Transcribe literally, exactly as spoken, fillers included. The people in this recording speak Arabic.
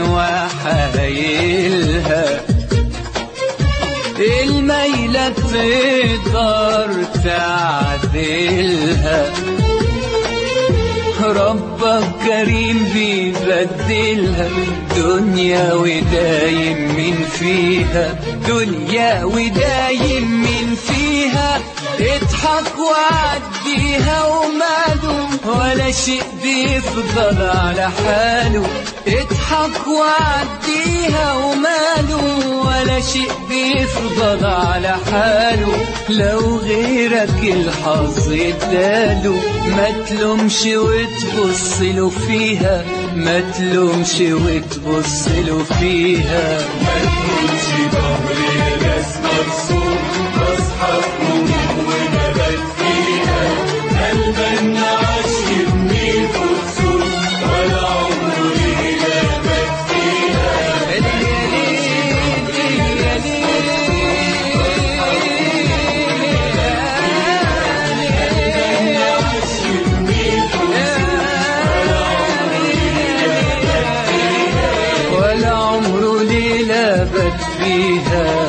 وحايلها، الميلة تقدر تعدلها، ربك كريم بيبدلها، دنيا ودايم من فيها، دنيا ودايم من فيها، اضحك وعديها وماله ولا شيء بيفضل على حاله، اضحك وعديها وماله ولا شيء بيفضل على حاله، لو غيرك الحظ اداله ما تلومش وتبصله فيها، ما تلومش وتبصله فيها، ما تقولش ظهري ناس مكسور بصحى ونبات فيها، قلبنا عاش يبني كسور ولا عمره ليلة بات فيها، الليالين الليالين عاش يبني كسور ولا عمره ليلة بات فيها.